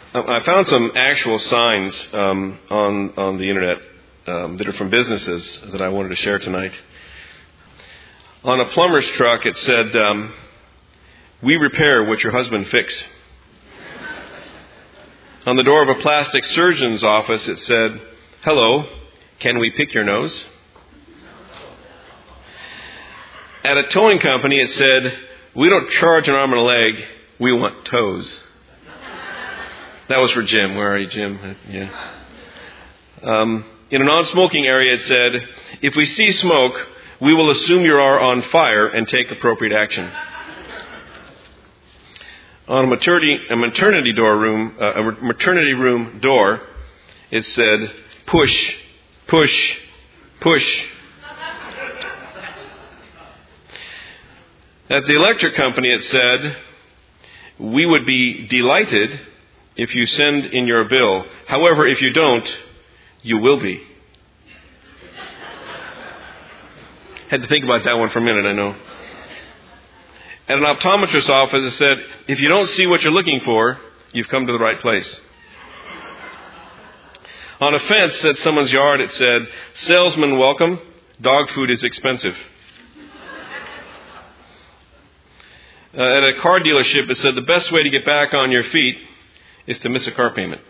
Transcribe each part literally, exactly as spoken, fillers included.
I found some actual signs um, on on the internet um, that are from businesses that I wanted to share tonight. On a plumber's truck, it said, um, "We repair what your husband fixed." On the door of a plastic surgeon's office, it said, "Hello, can we pick your nose?" At a towing company, it said, "We don't charge an arm and a leg, we want toes." That was for Jim. Where are you, Jim? Yeah. Um, in a non-smoking area, it said, "If we see smoke, we will assume you are on fire and take appropriate action." On a maternity, a maternity door room, uh, a maternity room door, it said, "Push, push, push." At the electric company, it said, "We would be delighted if you send in your bill. However, if you don't, you will be." Had to think about that one for a minute, I know. At an optometrist's office, it said, "If you don't see what you're looking for, you've come to the right place." On a fence at someone's yard, it said, "Salesman welcome, dog food is expensive." Uh, at a car dealership, it said, "The best way to get back on your feet is to miss a car payment."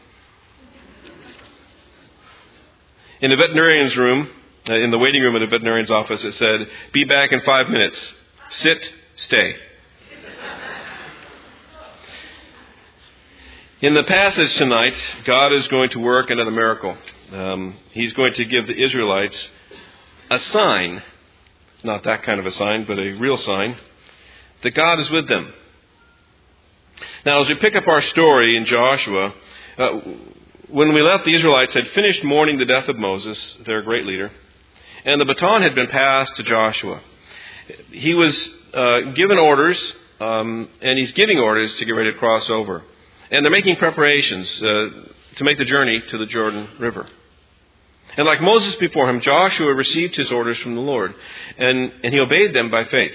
In a veterinarian's room, uh, in the waiting room of the veterinarian's office, it said, "Be back in five minutes. Sit, stay." In the passage tonight, God is going to work another miracle. Um, he's going to give the Israelites a sign, not that kind of a sign, but a real sign, that God is with them. Now, as we pick up our story in Joshua, uh, when we left, the Israelites had finished mourning the death of Moses, their great leader, and the baton had been passed to Joshua. He was uh, given orders, um, and he's giving orders to get ready to cross over. And they're making preparations uh, to make the journey to the Jordan River. And like Moses before him, Joshua received his orders from the Lord, and, and he obeyed them by faith.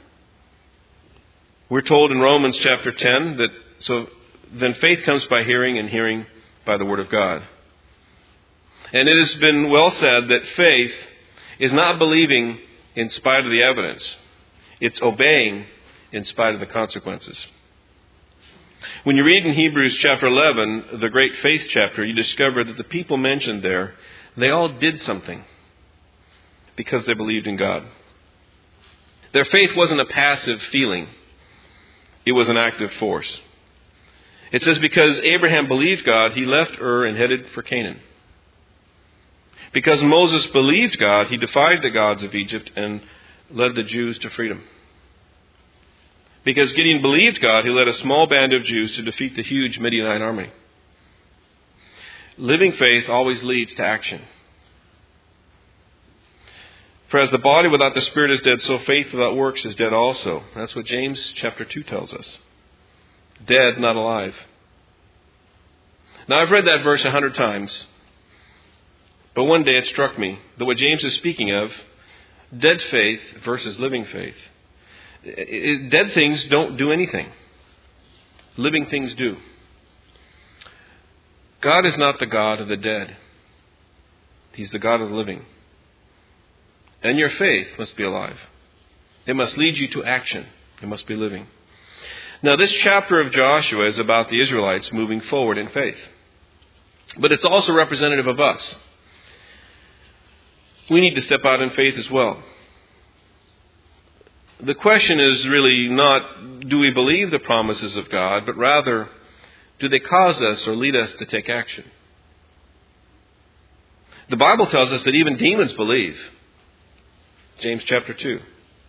We're told in Romans chapter ten that so then faith comes by hearing, and hearing by the word of God. And it has been well said that faith is not believing in spite of the evidence. It's obeying in spite of the consequences. When you read in Hebrews chapter eleven, the great faith chapter, you discover that the people mentioned there, they all did something because they believed in God. Their faith wasn't a passive feeling. It was an active force. It says, because Abraham believed God, he left Ur and headed for Canaan. Because Moses believed God, he defied the gods of Egypt and led the Jews to freedom. Because Gideon believed God, he led a small band of Jews to defeat the huge Midianite army. Living faith always leads to action. For as the body without the spirit is dead, so faith without works is dead also. That's what James chapter two tells us. Dead, not alive. Now, I've read that verse a hundred times. But one day it struck me that what James is speaking of, dead faith versus living faith. Dead things don't do anything. Living things do. God is not the God of the dead. He's the God of the living. And your faith must be alive. It must lead you to action. It must be living. Now, this chapter of Joshua is about the Israelites moving forward in faith. But it's also representative of us. We need to step out in faith as well. The question is really not, do we believe the promises of God, but rather, do they cause us or lead us to take action? The Bible tells us that even demons believe. James chapter two.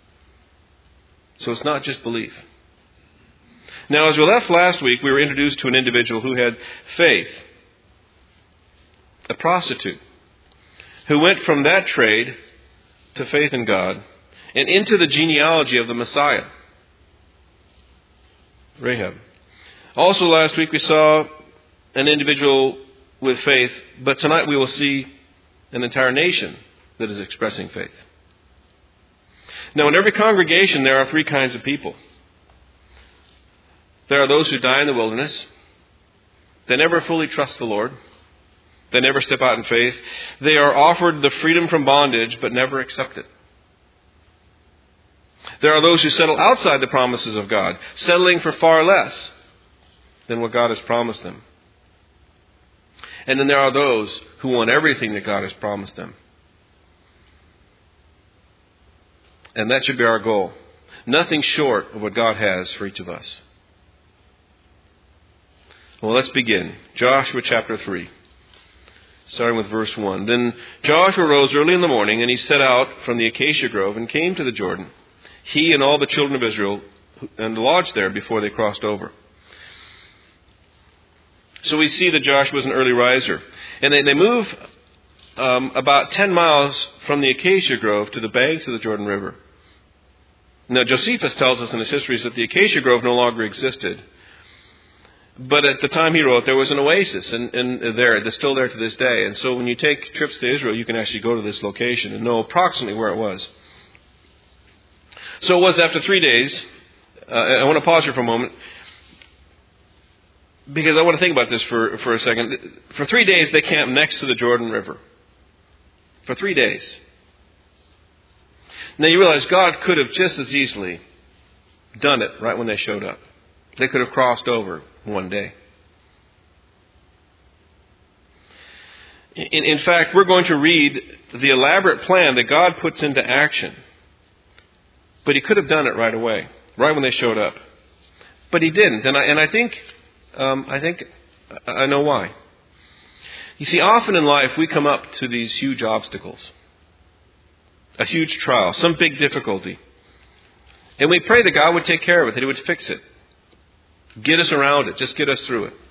So it's not just belief. Now, as we left last week, we were introduced to an individual who had faith. A prostitute. Who went from that trade to faith in God and into the genealogy of the Messiah. Rahab. Also last week we saw an individual with faith, but tonight we will see an entire nation that is expressing faith. Now, in every congregation there are three kinds of people. There are those who die in the wilderness. They never fully trust the Lord. They never step out in faith. They are offered the freedom from bondage, but never accept it. There are those who settle outside the promises of God, settling for far less than what God has promised them. And then there are those who want everything that God has promised them. And that should be our goal. Nothing short of what God has for each of us. Well, let's begin. Joshua chapter three. Starting with verse one. Then Joshua rose early in the morning, and he set out from the acacia grove and came to the Jordan, he and all the children of Israel, and lodged there before they crossed over. So we see that Joshua was an early riser. And they, they move um, about ten miles from the acacia grove to the banks of the Jordan River. Now, Josephus tells us in his histories that the acacia grove no longer existed. But at the time he wrote, there was an oasis and, and there, it's still there to this day. And so when you take trips to Israel, you can actually go to this location and know approximately where it was. So it was after three days. Uh, I want to pause here for a moment, because I want to think about this for, for a second. For three days, they camped next to the Jordan River. For three days. Now you realize God could have just as easily done it right when they showed up. They could have crossed over one day. In, in fact, we're going to read the elaborate plan that God puts into action. But he could have done it right away, right when they showed up. But he didn't, and I and I think um, I think I know why. You see, often in life we come up to these huge obstacles, a huge trial, some big difficulty, and we pray that God would take care of it, that He would fix it, get us around it, just get us through it.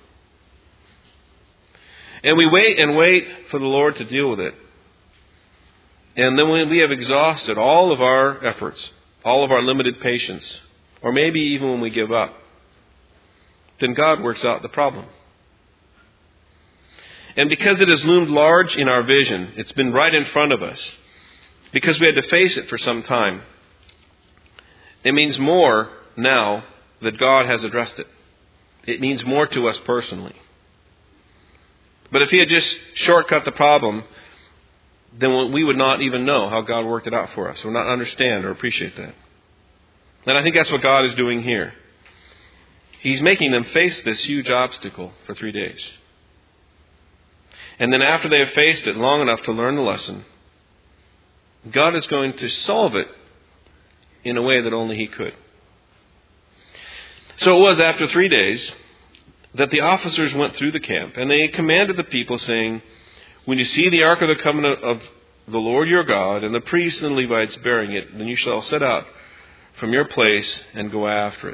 And we wait and wait for the Lord to deal with it. And then when we have exhausted all of our efforts, all of our limited patience, or maybe even when we give up, then God works out the problem. And because it has loomed large in our vision, it's been right in front of us, because we had to face it for some time, it means more now that God has addressed it. It means more to us personally. But if He had just shortcut the problem, then we would not even know how God worked it out for us. We would not understand or appreciate that. And I think that's what God is doing here. He's making them face this huge obstacle for three days. And then after they have faced it long enough to learn the lesson, God is going to solve it in a way that only He could. So it was after three days that the officers went through the camp, and they commanded the people, saying, "When you see the ark of the covenant of the Lord your God, and the priests and the Levites bearing it, then you shall set out from your place and go after it."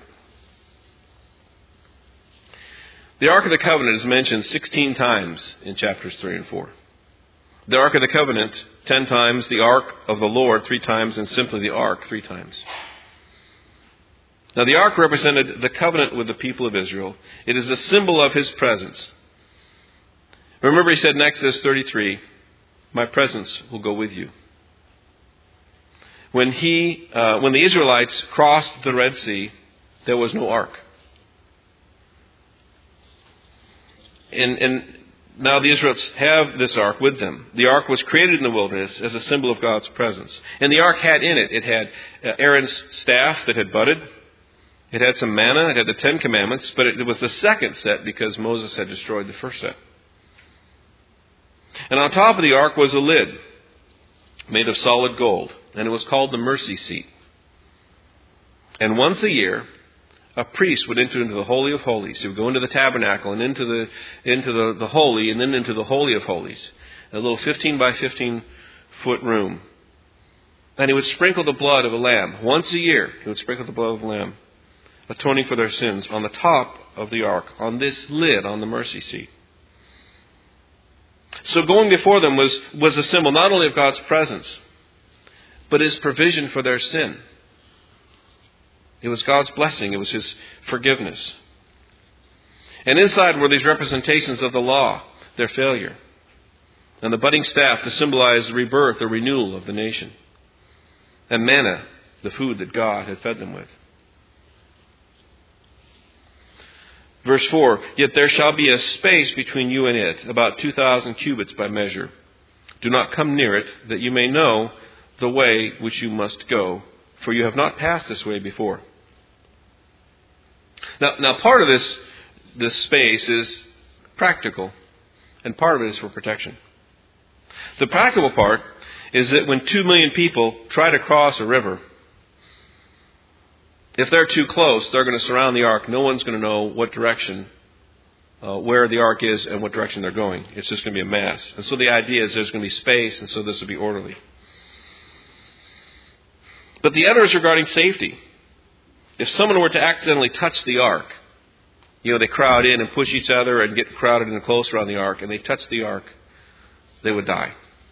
The Ark of the Covenant is mentioned sixteen times in chapters three and four. The Ark of the Covenant, ten times. The Ark of the Lord, three times. And simply the Ark, three times. Now the Ark represented the covenant with the people of Israel. It is a symbol of His presence. Remember He said in Exodus thirty-three, "My presence will go with you." When he, uh, when the Israelites crossed the Red Sea, there was no ark. And, and now the Israelites have this ark with them. The ark was created in the wilderness as a symbol of God's presence. And the ark had in it, it had Aaron's staff that had budded. It had some manna. It had the Ten Commandments. But it, it was the second set because Moses had destroyed the first set. And on top of the ark was a lid made of solid gold. And it was called the mercy seat. And once a year, a priest would enter into the Holy of Holies. He would go into the tabernacle and into the into the, the Holy and then into the Holy of Holies. A little fifteen by fifteen foot room. And he would sprinkle the blood of a lamb. Once a year, he would sprinkle the blood of a lamb, atoning for their sins, on the top of the ark, on this lid, on the mercy seat. So going before them was, was a symbol not only of God's presence, but His provision for their sin. It was God's blessing. It was His forgiveness. And inside were these representations of the law, their failure, and the budding staff to symbolize the rebirth or renewal of the nation, and manna, the food that God had fed them with. Verse four, yet there shall be a space between you and it, about two thousand cubits by measure. Do not come near it, that you may know the way which you must go, for you have not passed this way before. Now, now part of this, this space is practical, and part of it is for protection. The practical part is that when two million people try to cross a river, if they're too close, they're going to surround the ark. No one's going to know what direction, uh, where the ark is and what direction they're going. It's just going to be a mess. And so the idea is there's going to be space, and so this will be orderly. But the other is regarding safety. If someone were to accidentally touch the ark, you know, they crowd in and push each other and get crowded in closer on the ark, and they touch the ark, they would die.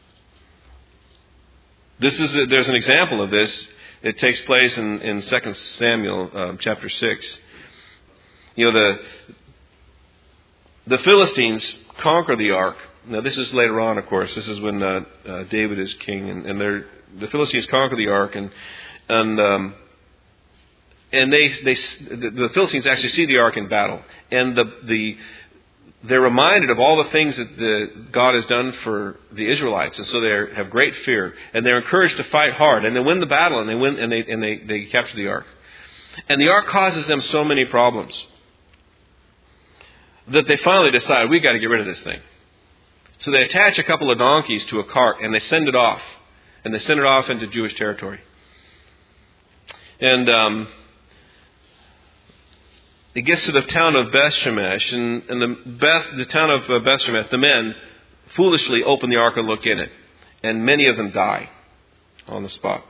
This is a, there's an example of this. It takes place in, in Second Samuel um, chapter six. You know, the the Philistines conquer the ark. Now, this is later on, of course. This is when uh, uh, David is king, and, and they're, the Philistines conquer the ark, and and um, and they they the Philistines actually see the ark in battle, and the the. They're reminded of all the things that the, God has done for the Israelites, and so they have great fear, and they're encouraged to fight hard, and they win the battle, and they win, and they and they, they capture the ark. And the ark causes them so many problems that they finally decide, we've got to get rid of this thing. So they attach a couple of donkeys to a cart, and they send it off, and they send it off into Jewish territory. And um, it gets to the town of Beth-Shemesh, and, and the, Beth, the town of uh, Beth-Shemesh, the men foolishly open the ark and look in it. And many of them die on the spot.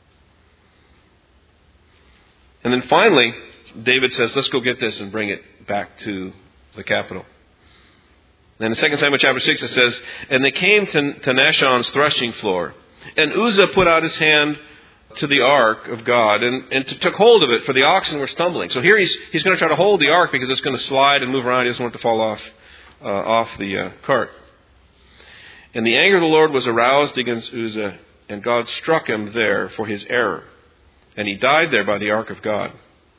And then finally, David says, let's go get this and bring it back to the capital. Then in Second Samuel chapter six it says, and they came to, to Nashon's threshing floor. And Uzzah put out his hand to the ark of God and, and to, took hold of it, for the oxen were stumbling. So here he's he's going to try to hold the ark because it's going to slide and move around. He doesn't want it to fall off uh, off the uh, cart. And the anger of the Lord was aroused against Uzzah, and God struck him there for his error. And he died there by the ark of God.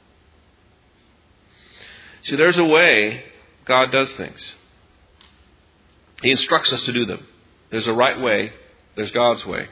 See, there's a way God does things. He instructs us to do them. There's a right way. There's God's way.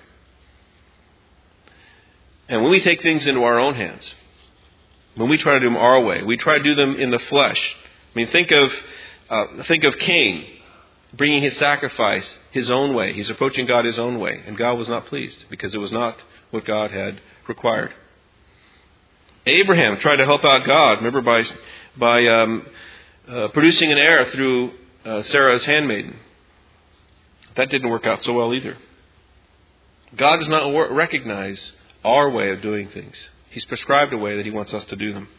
And when we take things into our own hands, when we try to do them our way, we try to do them in the flesh. I mean, think of uh, think of Cain bringing his sacrifice his own way. He's approaching God his own way, and God was not pleased because it was not what God had required. Abraham tried to help out God, remember, by by um, uh, producing an heir through uh, Sarah's handmaiden. That didn't work out so well either. God does not recognize our way of doing things. He's prescribed a way that He wants us to do them.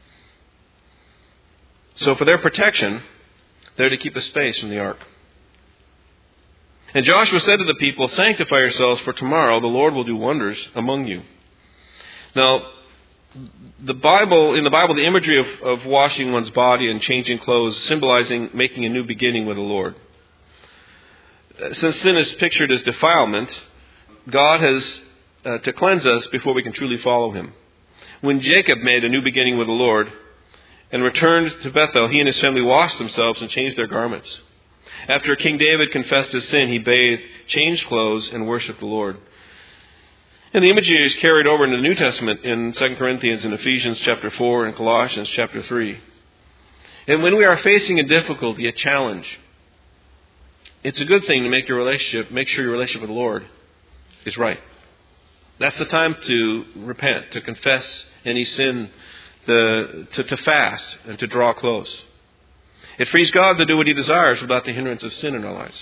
So for their protection, they're to keep a space from the ark. And Joshua said to the people, sanctify yourselves, for tomorrow the Lord will do wonders among you. Now, the Bible, in the Bible, the imagery of, of washing one's body and changing clothes, symbolizing making a new beginning with the Lord. Since sin is pictured as defilement, God has uh, to cleanse us before we can truly follow Him. When Jacob made a new beginning with the Lord and returned to Bethel, he and his family washed themselves and changed their garments. After King David confessed his sin, he bathed, changed clothes, and worshipped the Lord. And the imagery is carried over into the New Testament in Second Corinthians and Ephesians chapter four and Colossians chapter three. And when we are facing a difficulty, a challenge, it's a good thing to make your relationship, make sure your relationship with the Lord is right. That's the time to repent, to confess any sin, the, to, to fast, and to draw close. It frees God to do what He desires without the hindrance of sin in our lives.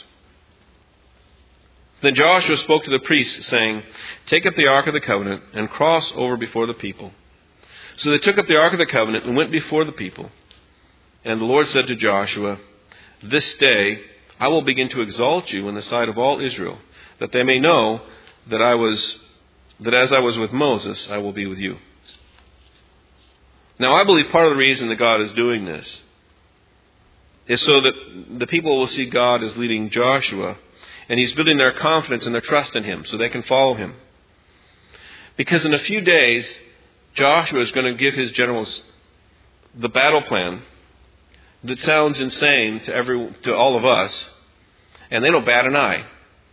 Then Joshua spoke to the priests, saying, take up the Ark of the Covenant and cross over before the people. So they took up the Ark of the Covenant and went before the people. And the Lord said to Joshua, this day I will begin to exalt you in the sight of all Israel, that they may know that I was, that as I was with Moses, I will be with you. Now I believe part of the reason that God is doing this is so that the people will see God as leading Joshua, and He's building their confidence and their trust in Him so they can follow Him. Because in a few days, Joshua is going to give his generals the battle plan that sounds insane to every to all of us, and they don't bat an eye.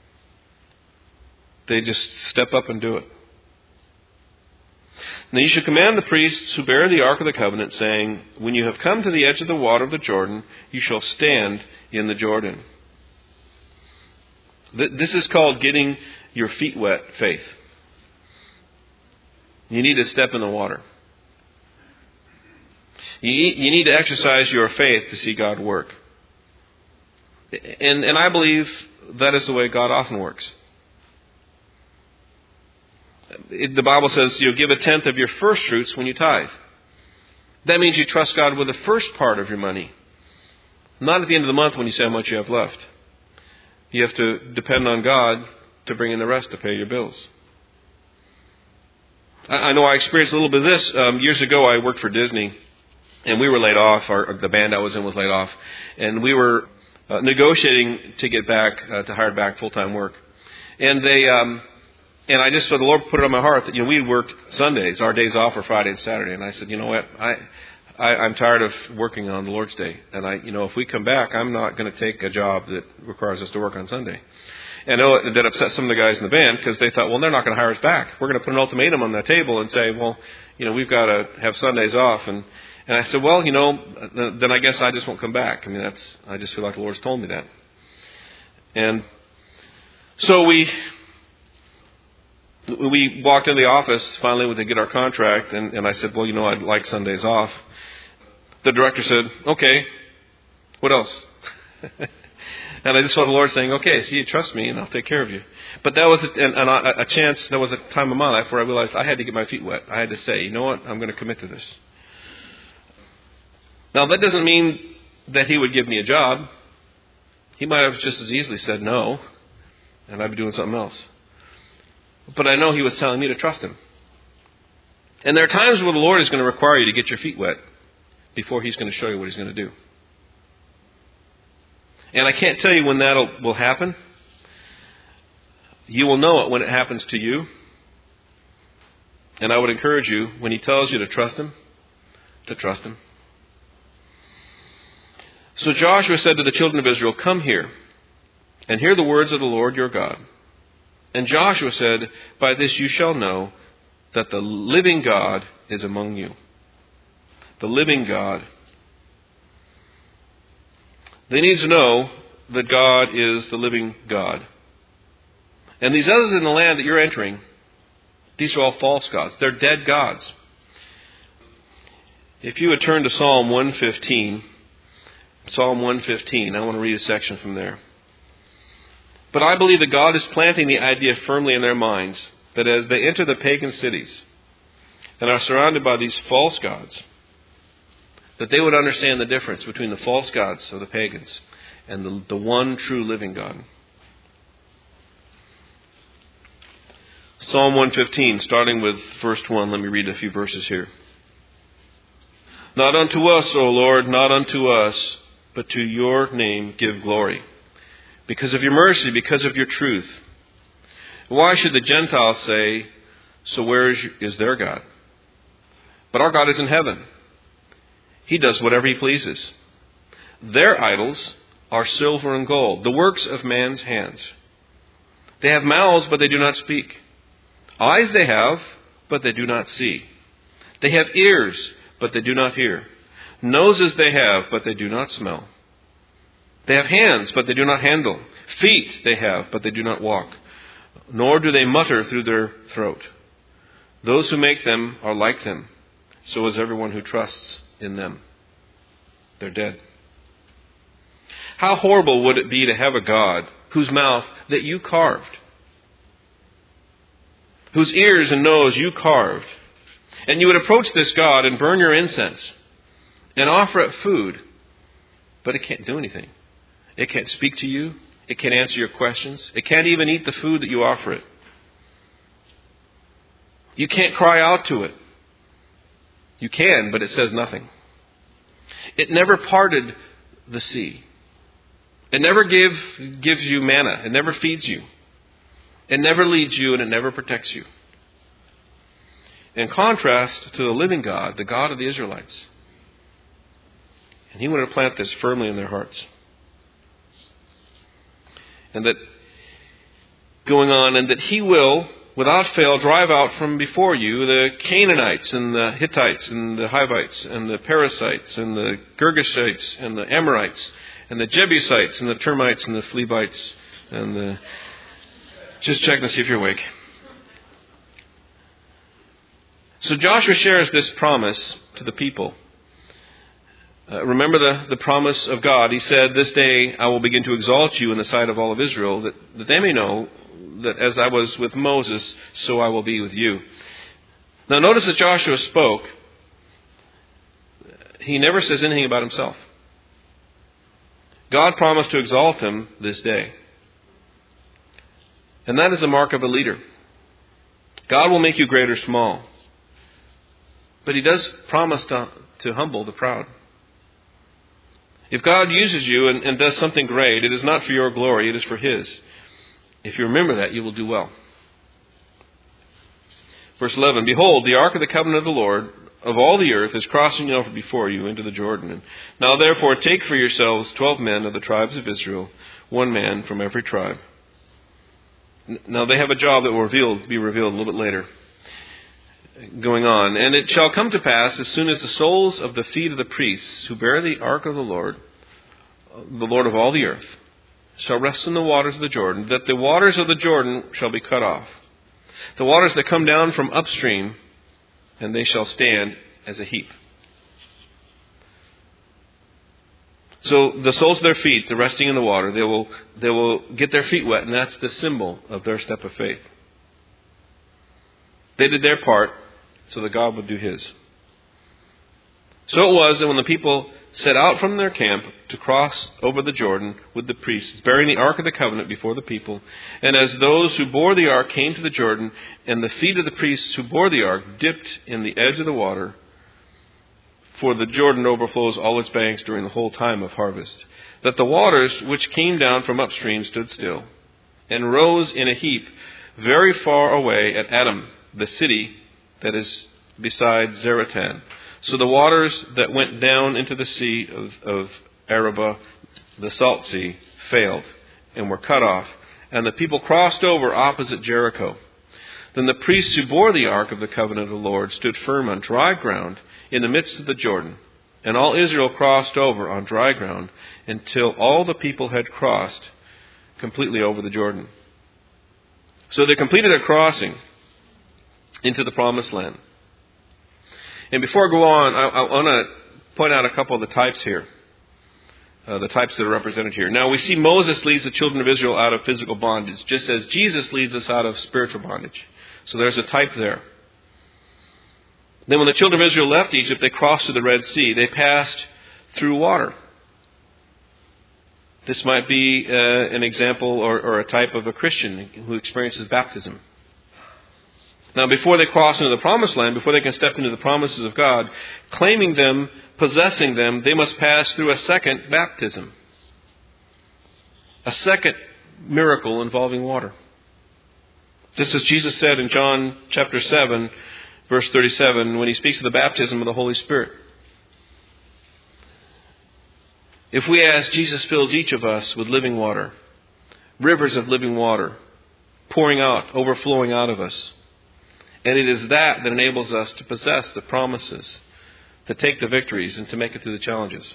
They just step up and do it. Now you should command the priests who bear the Ark of the Covenant, saying, when you have come to the edge of the water of the Jordan, you shall stand in the Jordan. This is called getting your feet wet faith. You need to step in the water. You need to exercise your faith to see God work. And, and I believe that is the way God often works. It, the Bible says, you know, give a tenth of your first fruits when you tithe. That means you trust God with the first part of your money. Not at the end of the month when you say how much you have left. You have to depend on God to bring in the rest to pay your bills. I, I know I experienced a little bit of this. Um, years ago, I worked for Disney, and we were laid off. Our, the band I was in was laid off. And we were uh, negotiating to get back, uh, to hire back full-time work. And they... Um, And I just, so the Lord put it on my heart that, you know, we worked Sundays. Our days off were Friday and Saturday. And I said, you know what, I, I, I'm tired of working on the Lord's Day. And I, you know, if we come back, I'm not going to take a job that requires us to work on Sunday. And oh, that upset some of the guys in the band because they thought, well, they're not going to hire us back. We're going to put an ultimatum on the table and say, well, you know, we've got to have Sundays off. And, and I said, well, you know, then I guess I just won't come back. I mean, that's, I just feel like the Lord's told me that. And so we... We walked into the office finally when they get our contract, and, and I said, well, you know, I'd like Sundays off. The director said, okay, what else? And I just felt the Lord saying, okay, so you trust me, and I'll take care of you. But that was a, and, and a, a chance, there was a time in my life where I realized I had to get my feet wet. I had to say, you know what, I'm going to commit to this. Now, that doesn't mean that he would give me a job. He might have just as easily said no, and I'd be doing something else. But I know he was telling me to trust him. And there are times where the Lord is going to require you to get your feet wet before he's going to show you what he's going to do. And I can't tell you when that will happen. You will know it when it happens to you. And I would encourage you, when he tells you to trust him, to trust him. So Joshua said to the children of Israel, come here and hear the words of the Lord your God. And Joshua said, by this you shall know that the living God is among you. The living God. They need to know that God is the living God. And these others in the land that you're entering, these are all false gods. They're dead gods. If you would turn to Psalm one fifteen, Psalm one fifteen, I want to read a section from there. But I believe that God is planting the idea firmly in their minds that as they enter the pagan cities and are surrounded by these false gods, that they would understand the difference between the false gods of the pagans and the, the one true living God. Psalm one fifteen, starting with verse one. Let me read a few verses here. Not unto us, O Lord, not unto us, but to your name give glory. Because of your mercy, because of your truth. Why should the Gentiles say, so where is, is their God? But our God is in heaven. He does whatever he pleases. Their idols are silver and gold, the works of man's hands. They have mouths, but they do not speak. Eyes they have, but they do not see. They have ears, but they do not hear. Noses they have, but they do not smell. They have hands, but they do not handle. Feet they have, but they do not walk. Nor do they mutter through their throat. Those who make them are like them. So is everyone who trusts in them. They're dead. How horrible would it be to have a God whose mouth that you carved, whose ears and nose you carved, and you would approach this God and burn your incense and offer it food, but it can't do anything. It can't speak to you. It can't answer your questions. It can't even eat the food that you offer it. You can't cry out to it. You can, but it says nothing. It never parted the sea. It never give, gives you manna. It never feeds you. It never leads you, and it never protects you. In contrast to the living God, the God of the Israelites, And he wanted to plant this firmly in their hearts. And that, going on, and that he will, without fail, drive out from before you the Canaanites and the Hittites and the Hivites and the Perizzites and the Girgashites and the Amorites and the Jebusites and the Termites and the Phoebites and the... Just checking to see if you're awake. So Joshua shares this promise to the people. Uh, remember the, the promise of God. He said, "This day I will begin to exalt you in the sight of all of Israel, that, that they may know that as I was with Moses, so I will be with you." Now notice that Joshua spoke. He never says anything about himself. God promised to exalt him this day. And that is a mark of a leader. God will make you great or small. But he does promise to, to humble the proud. If God uses you and, and does something great, it is not for your glory, it is for his. If you remember that, you will do well. Verse eleven, "Behold, the ark of the covenant of the Lord of all the earth is crossing over before you into the Jordan. And now therefore take for yourselves twelve men of the tribes of Israel, one man from every tribe." Now they have a job that will reveal, be revealed a little bit later. Going on, "And it shall come to pass, as soon as the soles of the feet of the priests who bear the ark of the Lord, the Lord of all the earth, shall rest in the waters of the Jordan, that the waters of the Jordan shall be cut off. The waters that come down from upstream, and they shall stand as a heap." So the soles of their feet, the resting in the water, they will they will get their feet wet, and that's the symbol of their step of faith. They did their part, so that God would do his. So it was that when the people set out from their camp to cross over the Jordan with the priests, bearing the ark of the covenant before the people, and as those who bore the ark came to the Jordan, and the feet of the priests who bore the ark dipped in the edge of the water, for the Jordan overflows all its banks during the whole time of harvest, that the waters which came down from upstream stood still, and rose in a heap very far away at Adam, the city that is beside Zaratan. So the waters that went down into the sea of, of Arabah, the salt sea, failed and were cut off, and the people crossed over opposite Jericho. Then the priests who bore the ark of the covenant of the Lord stood firm on dry ground in the midst of the Jordan, and all Israel crossed over on dry ground until all the people had crossed completely over the Jordan. So they completed their crossing into the promised land. And before I go on, I, I want to point out a couple of the types here. Uh, the types that are represented here. Now we see Moses leads the children of Israel out of physical bondage, just as Jesus leads us out of spiritual bondage. So there's a type there. Then when the children of Israel left Egypt, they crossed through the Red Sea. They passed through water. This might be uh, an example or, or a type of a Christian who experiences baptism. Now, before they cross into the promised land, before they can step into the promises of God, claiming them, possessing them, they must pass through a second baptism. A second miracle involving water. Just as Jesus said in John chapter seven, verse thirty-seven, when he speaks of the baptism of the Holy Spirit. If we ask, Jesus fills each of us with living water, rivers of living water, pouring out, overflowing out of us. And it is that that enables us to possess the promises, to take the victories, and to make it through the challenges.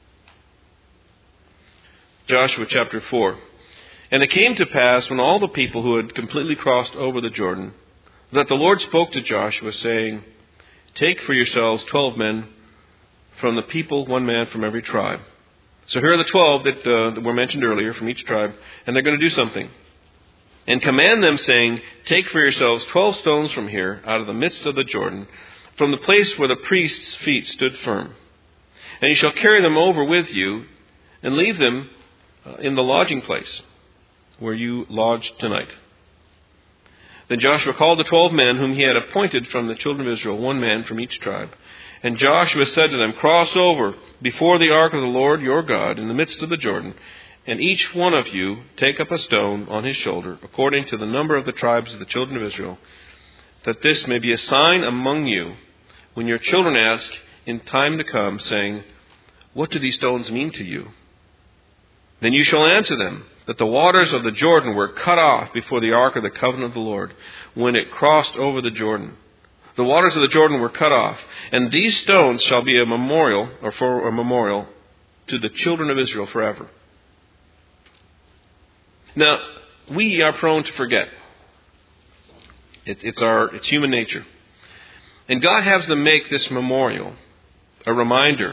Joshua chapter four. "And it came to pass, when all the people who had completely crossed over the Jordan, that the Lord spoke to Joshua, saying, Take for yourselves twelve men from the people, one man from every tribe." So here are the twelve that, uh, that were mentioned earlier from each tribe, and they're going to do something. "And command them, saying, Take for yourselves twelve stones from here, out of the midst of the Jordan, from the place where the priest's feet stood firm. And you shall carry them over with you, and leave them in the lodging place where you lodged tonight." Then Joshua called the twelve men whom he had appointed from the children of Israel, one man from each tribe. And Joshua said to them, "Cross over before the ark of the Lord your God in the midst of the Jordan, and each one of you take up a stone on his shoulder, according to the number of the tribes of the children of Israel, that this may be a sign among you when your children ask in time to come, saying, what do these stones mean to you? Then you shall answer them, that the waters of the Jordan were cut off before the ark of the covenant of the Lord, when it crossed over the Jordan. The waters of the Jordan were cut off, and these stones shall be a memorial, or for a memorial, to the children of Israel forever. Now, we are prone to forget. It, it's our, it's human nature. And God has them make this memorial a reminder.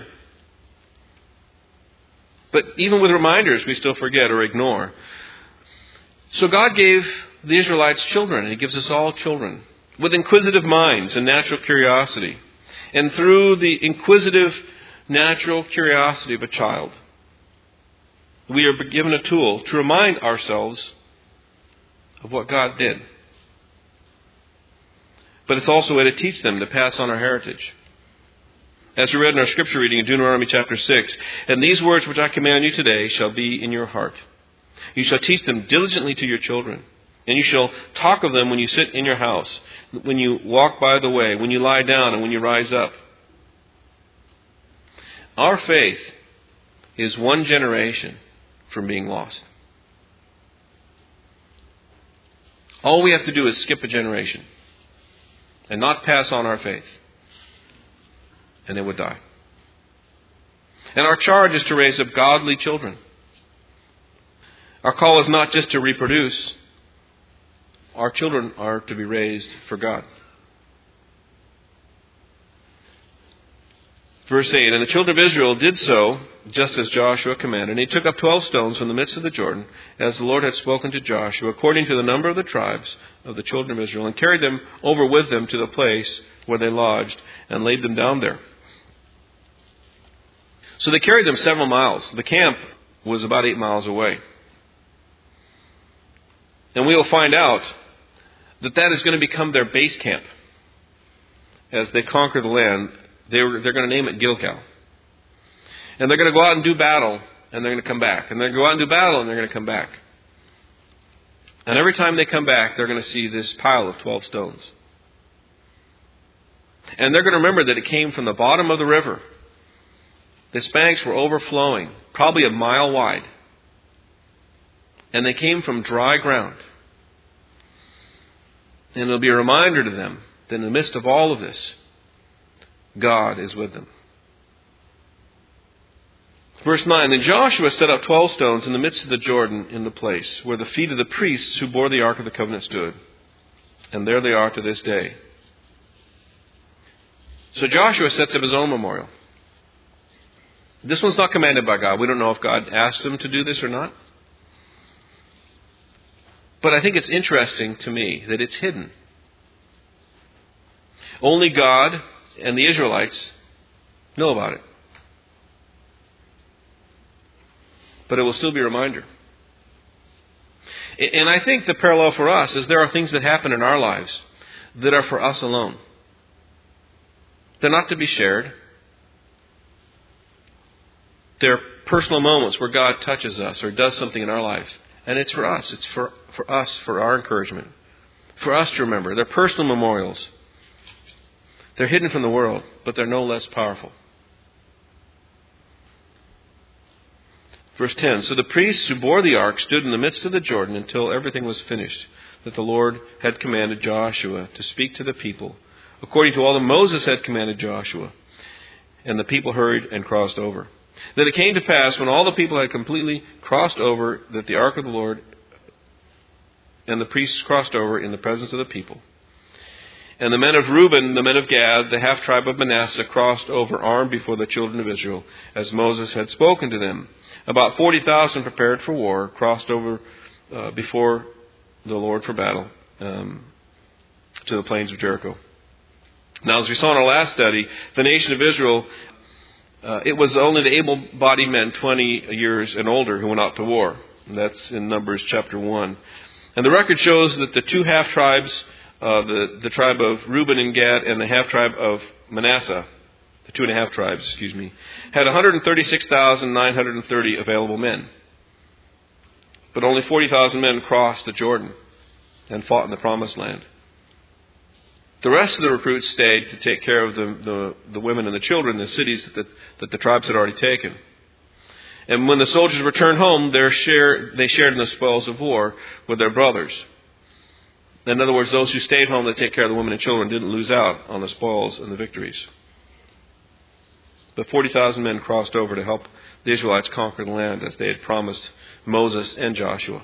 But even with reminders, we still forget or ignore. So God gave the Israelites children, and He gives us all children, with inquisitive minds and natural curiosity. And through the inquisitive, natural curiosity of a child, we are given a tool to remind ourselves of what God did. But it's also a way to teach them to pass on our heritage. As we read in our scripture reading in Deuteronomy chapter six, and these words which I command you today shall be in your heart. You shall teach them diligently to your children, and you shall talk of them when you sit in your house, when you walk by the way, when you lie down, and when you rise up. Our faith is one generation from being lost. All we have to do is skip a generation and not pass on our faith, and it would die. And our charge is to raise up godly children. Our call is not just to reproduce. Our children are to be raised for God. Verse eight, and the children of Israel did so, just as Joshua commanded. And he took up twelve stones from the midst of the Jordan, as the Lord had spoken to Joshua, according to the number of the tribes of the children of Israel, and carried them over with them to the place where they lodged, and laid them down there. So they carried them several miles. The camp was about eight miles away. And we will find out that that is going to become their base camp as they conquer the land. They were, they're going to name it Gilgal. And they're going to go out and do battle, and they're going to come back. And they're going to go out and do battle, and they're going to come back. And every time they come back, they're going to see this pile of twelve stones. And they're going to remember that it came from the bottom of the river. Its banks were overflowing, probably a mile wide. And they came from dry ground. And it'll be a reminder to them that in the midst of all of this, God is with them. Verse nine, then Joshua set up twelve stones in the midst of the Jordan in the place where the feet of the priests who bore the Ark of the Covenant stood. And there they are to this day. So Joshua sets up his own memorial. This one's not commanded by God. We don't know if God asked him to do this or not. But I think it's interesting to me that it's hidden. Only God and the Israelites know about it. But it will still be a reminder. And I think the parallel for us is there are things that happen in our lives that are for us alone. They're not to be shared. They're personal moments where God touches us or does something in our life. And it's for us. It's for, for us, for our encouragement. For us to remember. They're personal memorials. They're hidden from the world, but they're no less powerful. Verse ten, so the priests who bore the ark stood in the midst of the Jordan until everything was finished, that the Lord had commanded Joshua to speak to the people, according to all that Moses had commanded Joshua. And the people hurried and crossed over. Then it came to pass, when all the people had completely crossed over, that the ark of the Lord and the priests crossed over in the presence of the people. And the men of Reuben, the men of Gad, the half-tribe of Manasseh, crossed over armed before the children of Israel, as Moses had spoken to them. About forty thousand prepared for war, crossed over uh, before the Lord for battle um, to the plains of Jericho. Now, as we saw in our last study, the nation of Israel, uh, it was only the able-bodied men, twenty years and older, who went out to war. And that's in Numbers chapter one. And the record shows that the two half-tribes, Uh, the, the tribe of Reuben and Gad and the half-tribe of Manasseh, the two and a half tribes, excuse me, had one hundred thirty-six thousand nine hundred thirty available men. But only forty thousand men crossed the Jordan and fought in the Promised Land. The rest of the recruits stayed to take care of the, the, the women and the children in the cities that the, that the tribes had already taken. And when the soldiers returned home, their share, they shared in the spoils of war with their brothers. In other words, those who stayed home to take care of the women and children didn't lose out on the spoils and the victories. But forty thousand men crossed over to help the Israelites conquer the land as they had promised Moses and Joshua.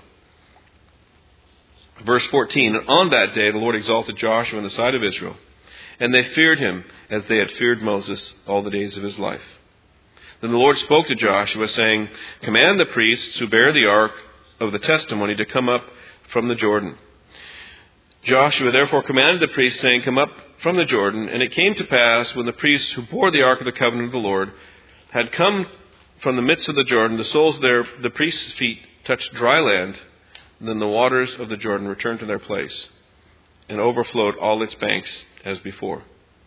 Verse fourteen, on that day the Lord exalted Joshua in the sight of Israel, and they feared him as they had feared Moses all the days of his life. Then the Lord spoke to Joshua, saying, command the priests who bear the ark of the testimony to come up from the Jordan. Joshua therefore commanded the priests, saying, come up from the Jordan. And it came to pass, when the priests who bore the ark of the covenant of the Lord had come from the midst of the Jordan, the soles of their, the priests' feet touched dry land. And then the waters of the Jordan returned to their place and overflowed all its banks as before.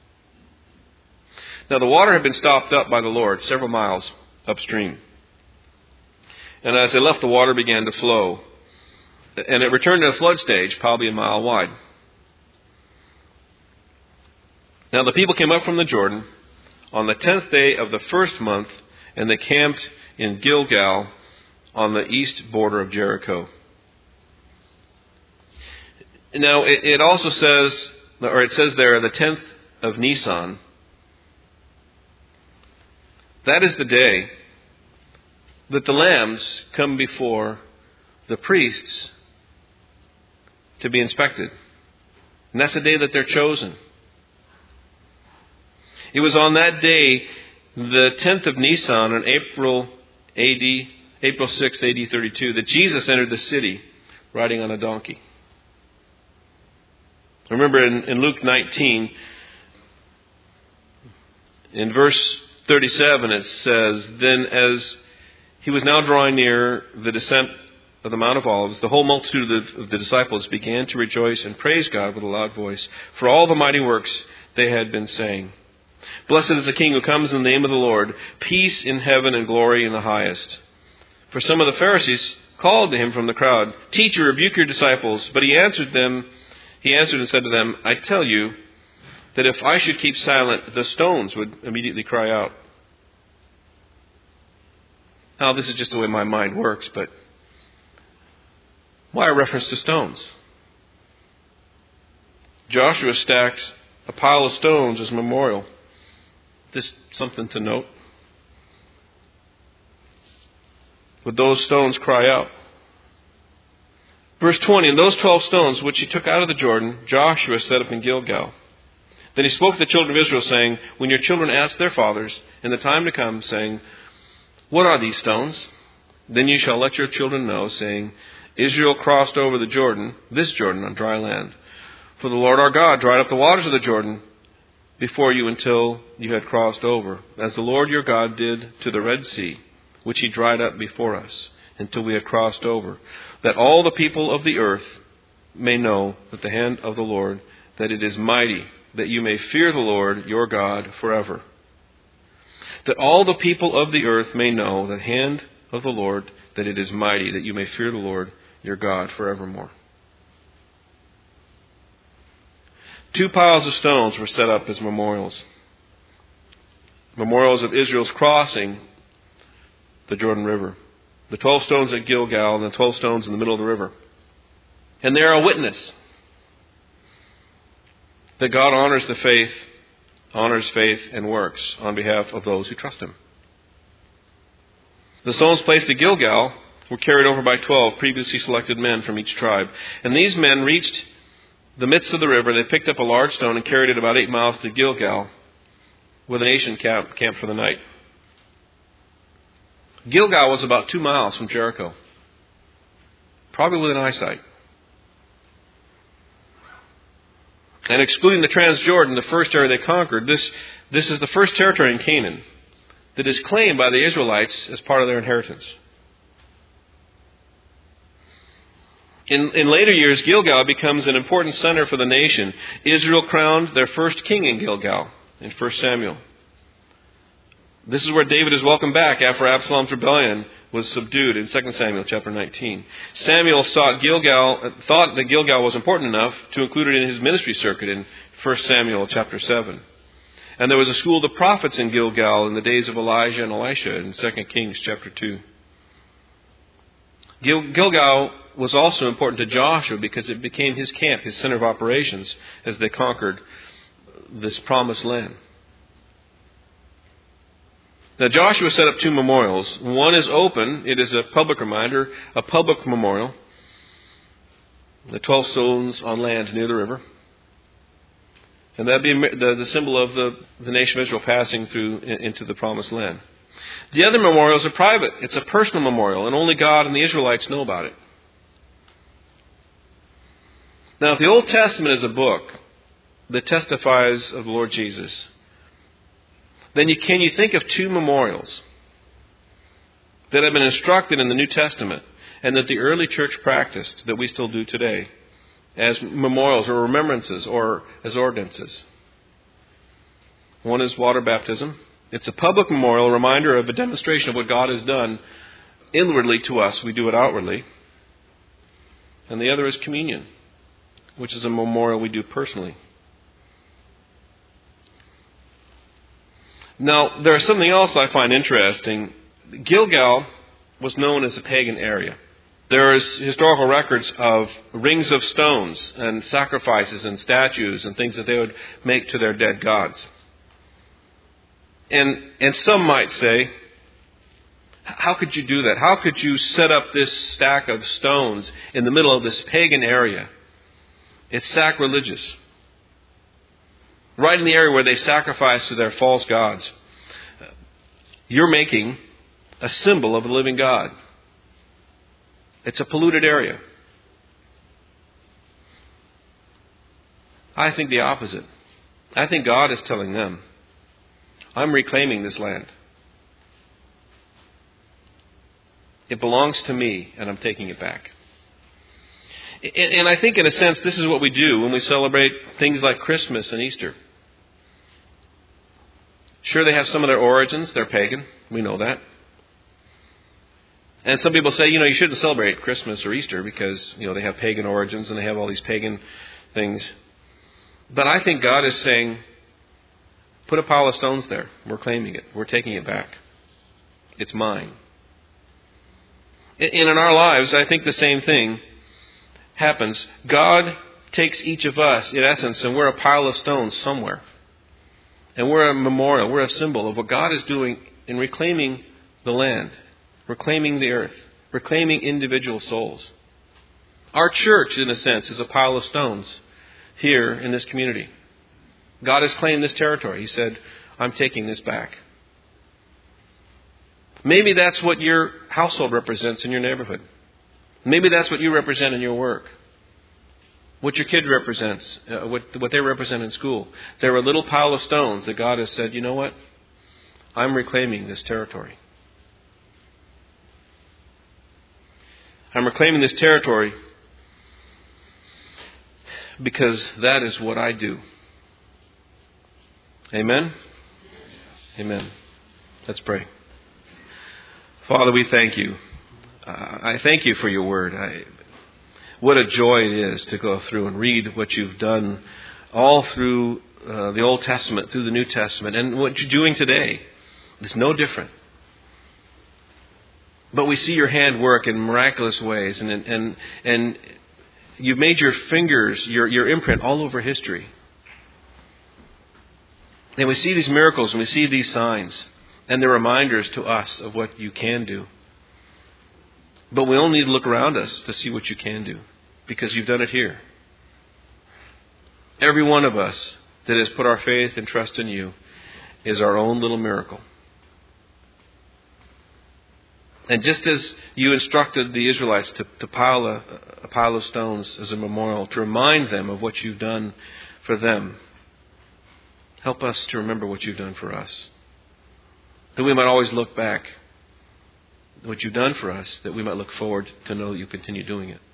Now the water had been stopped up by the Lord several miles upstream. And as they left, the water began to flow. And it returned to a flood stage, probably a mile wide. Now the people came up from the Jordan on the tenth day of the first month, and they camped in Gilgal on the east border of Jericho. Now it, it also says, or it says there, the tenth of Nisan. That is the day that the lambs come before the priests to be inspected. And that's the day that they're chosen. It was on that day, the tenth of Nisan, on April A D, April sixth, A D thirty-two, that Jesus entered the city riding on a donkey. Remember in, in Luke nineteen, in verse thirty-seven, it says, then as he was now drawing near the descent of the Mount of Olives, the whole multitude of the, of the disciples began to rejoice and praise God with a loud voice for all the mighty works they had been saying. Blessed is the King who comes in the name of the Lord, peace in heaven and glory in the highest. For some of the Pharisees called to him from the crowd, teacher, rebuke your disciples. But he answered them, he answered and said to them, I tell you that if I should keep silent, the stones would immediately cry out. Now, this is just the way my mind works, but why a reference to stones? Joshua stacked a pile of stones as a memorial. Just something to note. Would those stones cry out? Verse twenty, and those twelve stones which he took out of the Jordan, Joshua set up in Gilgal. Then he spoke to the children of Israel, saying, when your children ask their fathers in the time to come, saying, what are these stones? Then you shall let your children know, saying, Israel crossed over the Jordan, this Jordan, on dry land. For the Lord our God dried up the waters of the Jordan before you until you had crossed over, as the Lord your God did to the Red Sea, which he dried up before us, until we had crossed over, that all the people of the earth may know that the hand of the Lord, that it is mighty, that you may fear the Lord your God forever. That all the people of the earth may know the hand of the Lord, that it is mighty, that you may fear the Lord your God forevermore. Two piles of stones were set up as memorials. Memorials of Israel's crossing the Jordan River. The twelve stones at Gilgal and the twelve stones in the middle of the river. And they're a witness that God honors the faith, honors faith and works on behalf of those who trust him. The stones placed at Gilgal were carried over by twelve previously selected men from each tribe. And these men reached the midst of the river. They picked up a large stone and carried it about eight miles to Gilgal, where the nation camp, camped for the night. Gilgal was about two miles from Jericho, probably within eyesight. And excluding the Transjordan, the first area they conquered, this, this is the first territory in Canaan that is claimed by the Israelites as part of their inheritance. In, in later years, Gilgal becomes an important center for the nation. Israel crowned their first king in Gilgal in First Samuel. This is where David is welcomed back after Absalom's rebellion was subdued in Second Samuel chapter nineteen. Samuel sought Gilgal, thought that Gilgal was important enough to include it in his ministry circuit in First Samuel chapter seven. And there was a school of the prophets in Gilgal in the days of Elijah and Elisha in Second Kings chapter two. Gil- Gilgal was also important to Joshua because it became his camp, his center of operations as they conquered this promised land. Now Joshua set up two memorials. One is open. It is a public reminder, a public memorial. The twelve stones on land near the river. And that would be the, the symbol of the, the nation of Israel passing through into the promised land. The other memorials are private. It's a personal memorial, and only God and the Israelites know about it. Now, if the Old Testament is a book that testifies of the Lord Jesus, then you, can you think of two memorials that have been instructed in the New Testament and that the early church practiced that we still do today as memorials or remembrances or as ordinances? One is water baptism. It's a public memorial, a reminder of a demonstration of what God has done inwardly to us. We do it outwardly. And the other is communion, which is a memorial we do personally. Now, there's something else I find interesting. Gilgal was known as a pagan area. There is historical records of rings of stones and sacrifices and statues and things that they would make to their dead gods. And and some might say, how could you do that? How could you set up this stack of stones in the middle of this pagan area? It's sacrilegious. Right in the area where they sacrifice to their false gods. You're making a symbol of the living God. It's a polluted area. I think the opposite. I think God is telling them, I'm reclaiming this land. It belongs to me, and I'm taking it back. And I think in a sense, this is what we do when we celebrate things like Christmas and Easter. Sure, they have some of their origins. They're pagan. We know that. And some people say, you know, you shouldn't celebrate Christmas or Easter because, you know, they have pagan origins and they have all these pagan things. But I think God is saying, put a pile of stones there. We're claiming it. We're taking it back. It's mine. And in our lives, I think the same thing happens. God takes each of us, in essence, and we're a pile of stones somewhere. And we're a memorial. We're a symbol of what God is doing in reclaiming the land. Reclaiming the earth. Reclaiming individual souls. Our church, in a sense, is a pile of stones here in this community. God has claimed this territory. He said, I'm taking this back. Maybe that's what your household represents in your neighborhood. Maybe that's what you represent in your work. What your kid represents, uh, what, what they represent in school. They're a little pile of stones that God has said, you know what? I'm reclaiming this territory. I'm reclaiming this territory because that is what I do. Amen? Amen. Let's pray. Father, we thank you. Uh, I thank you for your word. I, what a joy it is to go through and read what you've done all through uh, the Old Testament, through the New Testament, and what you're doing today is no different. But we see your hand work in miraculous ways, and and and you've made your fingers, your your imprint all over history. And we see these miracles and we see these signs, and they're reminders to us of what you can do. But we only need to look around us to see what you can do, because you've done it here. Every one of us that has put our faith and trust in you is our own little miracle. And just as you instructed the Israelites to, to pile a, a pile of stones as a memorial, to remind them of what you've done for them, help us to remember what you've done for us. That we might always look back at what you've done for us, that we might look forward to know that you continue doing it.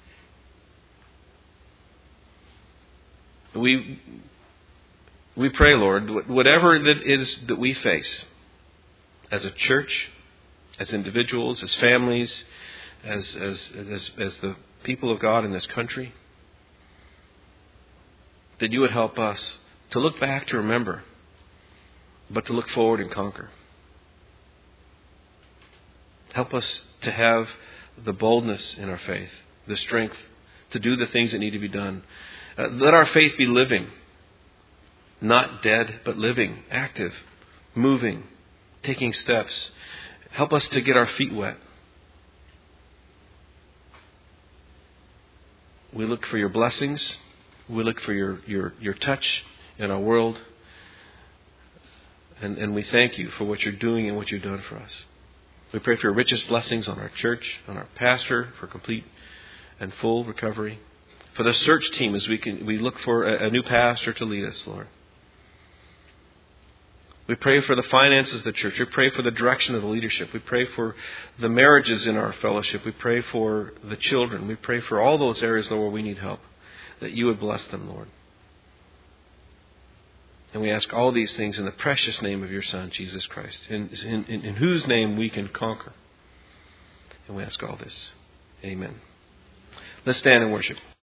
We, we pray, Lord, whatever it is that we face as a church, as individuals, as families, as, as, as, as the people of God in this country, that you would help us to look back to remember, but to look forward and conquer. Help us to have the boldness in our faith, the strength to do the things that need to be done. Uh, let our faith be living, not dead, but living, active, moving, taking steps. Help us to get our feet wet. We look for your blessings. We look for your, your, your touch in our world. And, and we thank you for what you're doing and what you've done for us. We pray for your richest blessings on our church, on our pastor, for complete and full recovery. For the search team as we can we look for a, a new pastor to lead us, Lord. We pray for the finances of the church. We pray for the direction of the leadership. We pray for the marriages in our fellowship. We pray for the children. We pray for all those areas, Lord, where we need help, that you would bless them, Lord. And we ask all these things in the precious name of your Son, Jesus Christ, in, in, in whose name we can conquer. And we ask all this. Amen. Let's stand and worship.